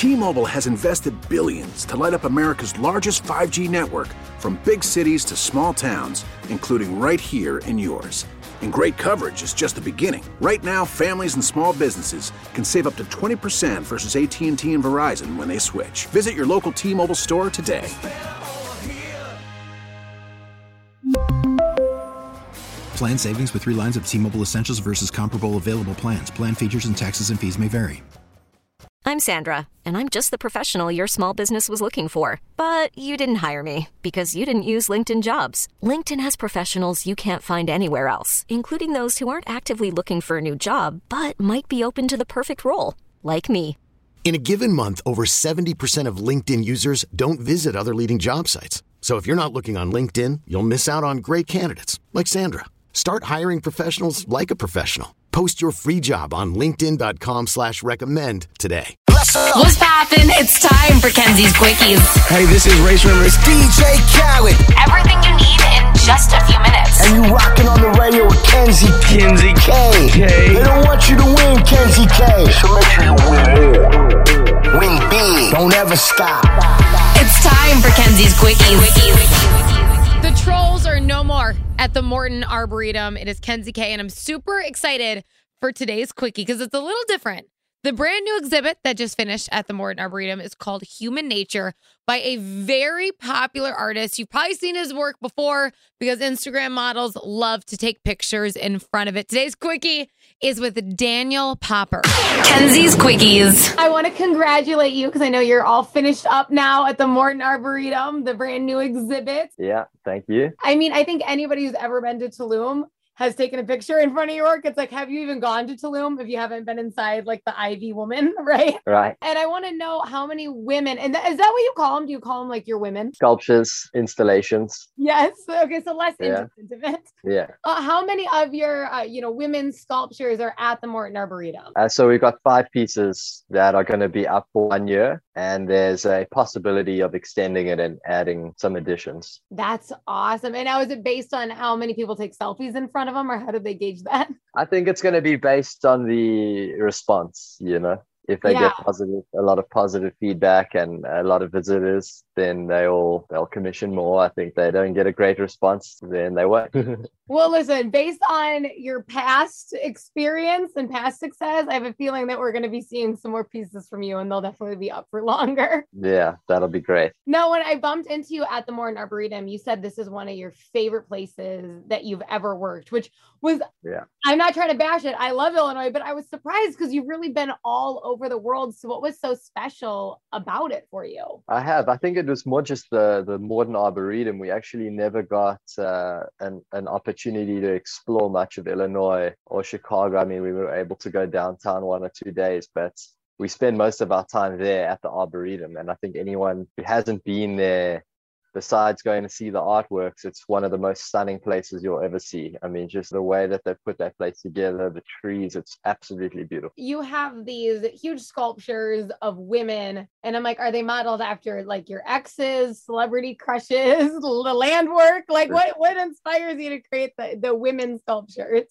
T-Mobile has invested billions to light up America's largest 5G network, from big cities to small towns, including right here in yours. And great coverage is just the beginning. Right now, families and small businesses can save up to 20% versus AT&T and Verizon when they switch. Visit your local T-Mobile store today. Plan savings with 3 lines of T-Mobile Essentials versus comparable available plans. Plan features and taxes and fees may vary. I'm Sandra, and I'm just the professional your small business was looking for. But you didn't hire me because you didn't use LinkedIn Jobs. LinkedIn has professionals you can't find anywhere else, including those who aren't actively looking for a new job, but might be open to the perfect role, like me. In a given month, over 70% of LinkedIn users don't visit other leading job sites. So if you're not looking on LinkedIn, you'll miss out on great candidates like Sandra. Start hiring professionals like a professional. Post your free job on linkedin.com/recommend today. What's poppin'? It's time for Kenzie's Quickies. Hey, this is Ray Shrimmers. DJ Khaled. Everything you need in just a few minutes. And you rockin' on the radio with Kenzie K. They don't want you to win, Kenzie K. So make sure you win more. Win big. Don't ever stop. It's time for Kenzie's Quickies. The trolls are no more at the Morton Arboretum. It is Kenzie K, and I'm super excited for today's quickie because it's a little different. The brand new exhibit that just finished at the Morton Arboretum is called Human Nature by a very popular artist. You've probably seen his work before because Instagram models love to take pictures in front of it. Today's quickie is with Daniel Popper. Kenzie's Quickies. I want to congratulate you because I know you're all finished up now at the Morton Arboretum, the brand new exhibit. Yeah, thank you. I mean, I think anybody who's ever been to Tulum has taken a picture in front of your work. It's like, have you even gone to Tulum if you haven't been inside like the Ivy woman, right? Right. And I want to know how many women, and is that what you call them? Do you call them like your women? Sculptures, installations. Yes. Okay. So less Yeah. intimate. Yeah. How many of your, women's sculptures are at the Morton Arboretum? So we've got 5 pieces that are going to be up for 1 year, and there's a possibility of extending it and adding some additions. That's awesome. And now is it based on how many people take selfies in front of them, or how do they gauge that? I think it's going to be based on the response, If they get a lot of positive feedback and a lot of visitors, then they'll commission more. I think they don't get a great response, then they won't. Well, listen, based on your past experience and past success, I have a feeling that we're going to be seeing some more pieces from you, and they'll definitely be up for longer. Yeah, that'll be great. Now, when I bumped into you at the Morton Arboretum, you said this is one of your favorite places that you've ever worked, which was, I'm not trying to bash it. I love Illinois, but I was surprised because you've really been all over the world. So what was so special about it for you? I think it was more just the Morton Arboretum. We actually never got an opportunity to explore much of Illinois or Chicago. I mean, we were able to go downtown 1 or 2 days, but we spend most of our time there at the Arboretum. And I think anyone who hasn't been there, besides going to see the artworks, it's one of the most stunning places you'll ever see. I mean, just the way that they put that place together, the trees, it's absolutely beautiful. You have these huge sculptures of women, and I'm like, are they modeled after like your exes, celebrity crushes, the land work? Like what inspires you to create the women's sculptures?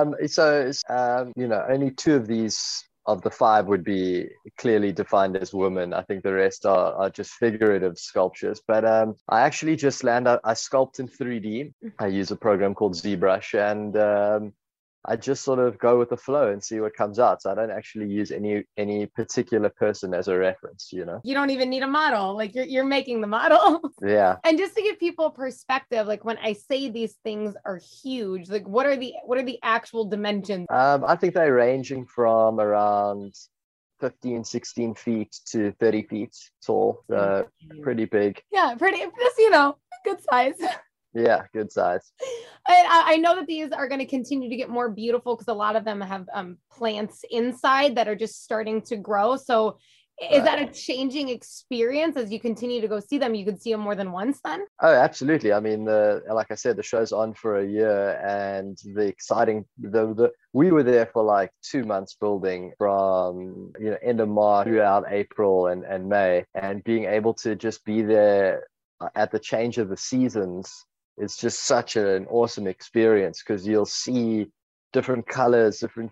Only 2 of these of the 5 would be clearly defined as women. I think the rest are just figurative sculptures. But I actually just I sculpt in 3D. I use a program called ZBrush, and I just sort of go with the flow and see what comes out. So I don't actually use any particular person as a reference, You don't even need a model. Like you're making the model. Yeah. And just to give people perspective, like when I say these things are huge, like what are the actual dimensions? I think they're ranging from around 15, 16 feet to 30 feet tall. So pretty big. Yeah, just, good size. Yeah, good size. And I know that these are going to continue to get more beautiful because a lot of them have plants inside that are just starting to grow. So is that a changing experience as you continue to go see them? You could see them more than once then? Oh, absolutely. I mean, like I said, the show's on for a year, and we were there for like 2 months building from, end of March throughout April and May, and being able to just be there at the change of the seasons. It's just such an awesome experience because you'll see different colors, different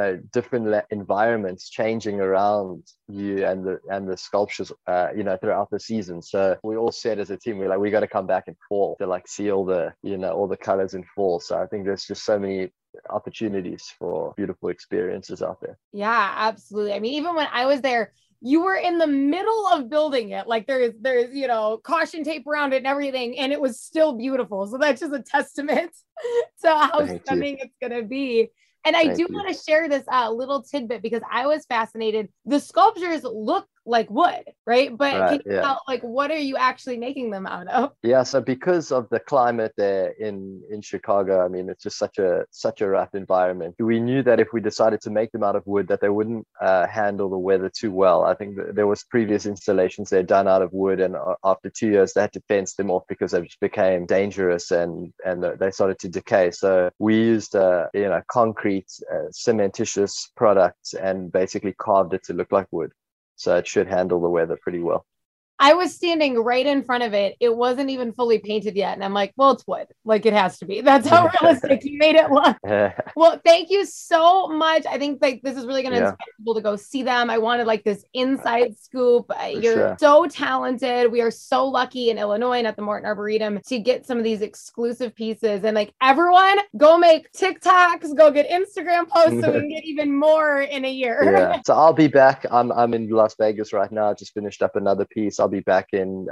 environments changing around you and the sculptures throughout the season. So we all said as a team, we got to come back in fall to like see all the colors in fall. So I think there's just so many opportunities for beautiful experiences out there. Yeah, absolutely. I mean, even when I was there, you were in the middle of building it. Like there's caution tape around it and everything, and it was still beautiful. So that's just a testament to how stunning it's going to be. And I do want to share this little tidbit because I was fascinated. The sculptures look like wood, right? But can you tell, like, what are you actually making them out of? Yeah, so because of the climate there in Chicago, I mean, it's just such a rough environment. We knew that if we decided to make them out of wood, that they wouldn't handle the weather too well. I think there was previous installations they're done out of wood, and after 2 years, they had to fence them off because they just became dangerous and they started to decay. So we used concrete, cementitious products and basically carved it to look like wood. So it should handle the weather pretty well. I was standing right in front of it. It wasn't even fully painted yet. And I'm like, well, it's wood. Like it has to be. That's how realistic you made it look. Well, thank you so much. I think like this is really going to inspire people to go see them. I wanted like this inside scoop. You're so talented. We are so lucky in Illinois and at the Morton Arboretum to get some of these exclusive pieces. And like everyone go make TikToks, go get Instagram posts so we can get even more in a year. Yeah. So I'll be back. I'm in Las Vegas right now. I just finished up another piece. I'll be back in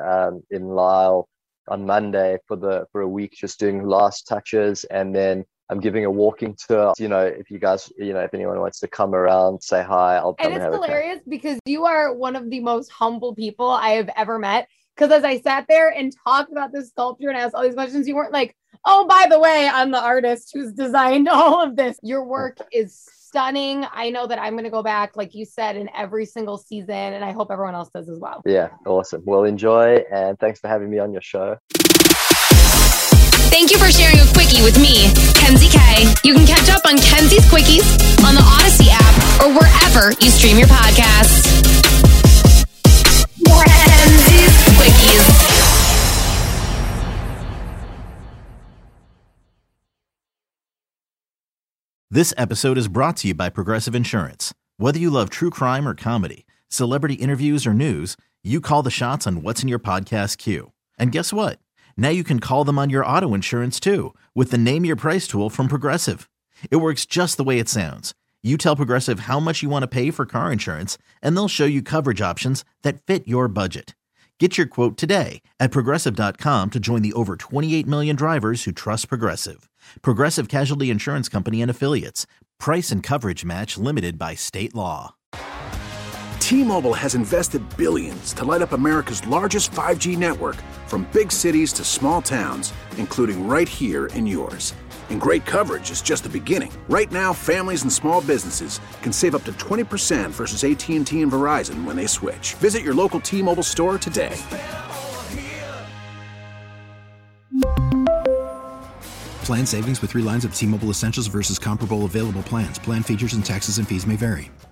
Lyle on Monday for a week, just doing last touches, and then I'm giving a walking tour. If you guys, if anyone wants to come around, say hi. I'll come and have a chat. And it's hilarious because you are one of the most humble people I have ever met. Because as I sat there and talked about this sculpture and asked all these questions, you weren't like, oh, by the way, I'm the artist who's designed all of this. Your work is stunning. I know that I'm going to go back, like you said, in every single season, and I hope everyone else does as well. Yeah, awesome. Well, enjoy, and thanks for having me on your show. Thank you for sharing a quickie with me, Kenzie K. You can catch up on Kenzie's Quickies on the Odyssey app or wherever you stream your podcasts. Kenzie's Quickies. This episode is brought to you by Progressive Insurance. Whether you love true crime or comedy, celebrity interviews or news, you call the shots on what's in your podcast queue. And guess what? Now you can call them on your auto insurance too with the Name Your Price tool from Progressive. It works just the way it sounds. You tell Progressive how much you want to pay for car insurance, and they'll show you coverage options that fit your budget. Get your quote today at Progressive.com to join the over 28 million drivers who trust Progressive. Progressive Casualty Insurance Company and Affiliates. Price and coverage match limited by state law. T-Mobile has invested billions to light up America's largest 5G network, from big cities to small towns, including right here in yours. And great coverage is just the beginning. Right now, families and small businesses can save up to 20% versus AT&T and Verizon when they switch. Visit your local T-Mobile store today. Plan savings with 3 lines of T-Mobile Essentials versus comparable available plans. Plan features and taxes and fees may vary.